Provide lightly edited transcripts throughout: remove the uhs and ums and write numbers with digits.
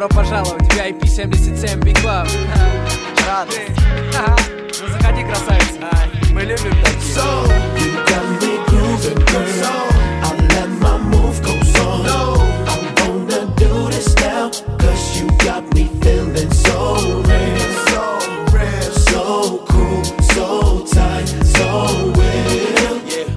Добро пожаловать в VIP 77 Big Club. Радость. Ну заходи, красавица. Мы любим такие. So, you got me grooving, girl. I let my move go on. I wanna do this now, cause you got me feeling so real. So cool, so tight, so real.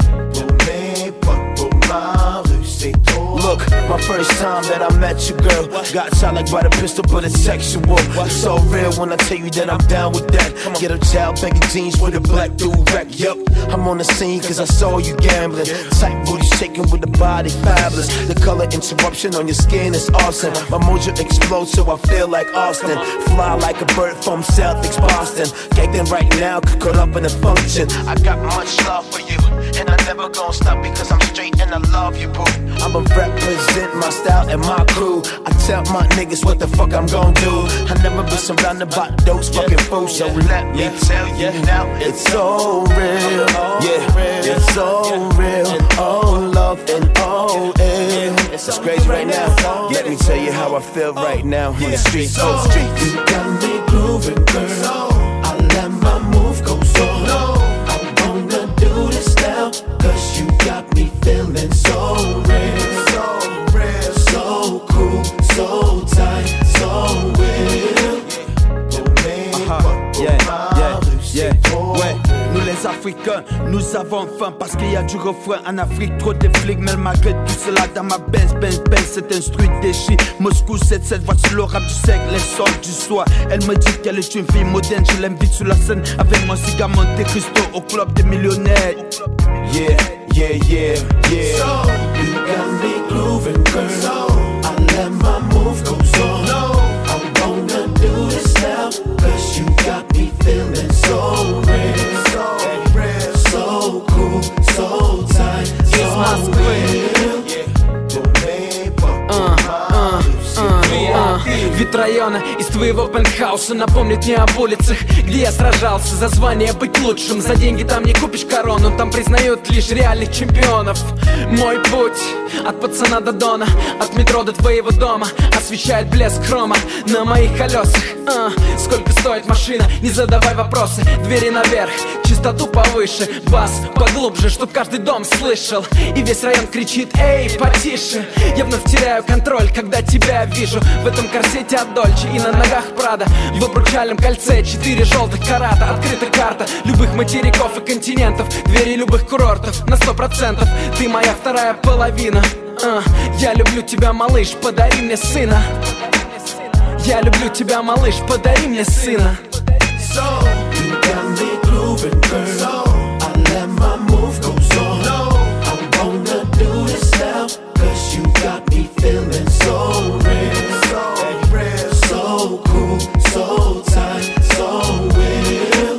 Look, my first time that I met you, girl, got shot like by the pistol, but it's sexual. It's so real when I tell you that I'm down with that. Get a child baggy jeans with a black dude rack. Yup, I'm on the scene cause I saw you gambling. Tight booty shaking with the body fabulous. The color interruption on your skin is awesome. My mojo explodes so I feel like Austin. Fly like a bird from Celtics, Boston. Gagged in right now, caught up in a function. I got much love for you, and I never gonna stop because I'm straight and I love you, boo. I'ma represent my style and my crew. I tell my niggas what the fuck I'm gon' do. I never been surrounded by those fucking fools, so let me tell you now, it's so real. Yeah, it's so real. Oh, love and oh, yeah. It's crazy right now. Let me tell you how I feel right now on the streets. So, you got me grooving, girl. I let my move go on. I wanna do this now, cause you got me feeling so real. So cool, so tight, so real. Ouais, nous les Africains, nous avons faim parce qu'il y a du refrain en Afrique, trop de flics, mais malgré tout cela dans ma Benz, cet instruit déchire. Moscou 7-7, voici le rap du siècle, les sorts du soir. Elle me dit qu'elle est une fille moderne, je l'invite sur la scène avec mon cigare Monte Cristo au club des millionnaires. Yeah, yeah, yeah, yeah. So, you got me grooving, girl. I let my move go on. I wanna do this now, cause you got me feeling so real. So cool, so tight, so real. Вид района из твоего пентхауса напомнит мне об улицах, где я сражался за звание быть лучшим. За деньги там не купишь корону, там признают лишь реальных чемпионов. Мой путь от пацана до дона, от метро до твоего дома освещает блеск хрома на моих колесах. Сколько стоит машина? Не задавай вопросы. Двери наверх, частоту повыше, бас поглубже, чтоб каждый дом слышал. И весь район кричит: эй, потише. Я вновь теряю контроль, когда тебя вижу в этом корсете от Дольче и на ногах Прада. В обручальном кольце 4 желтых карата. Открыта карта любых материков и континентов, двери любых курортов на 100%. Ты моя вторая половина. Я люблю тебя, малыш, подари мне сына. Я люблю тебя, малыш, подари мне сына. So, you got me grooving, girl. I let my move go on. I wanna do this now, cause you got me feeling so real. So cool, so tight, so real.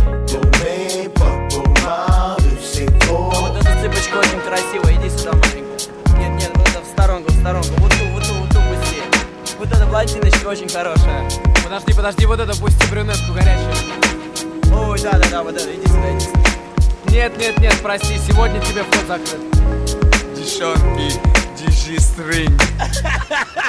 Вот эта цыпочка очень красивая, иди сюда, маленькая. Нет, вот это в сторонку, вот ту пусти. Вот эта блондиночка очень хорошая. Подожди, вот это пусти брюнетку горячую. Ой, да, вот это, иди сюда. Нет, прости, сегодня тебе вход закрыт. Девчонки, держи стринг.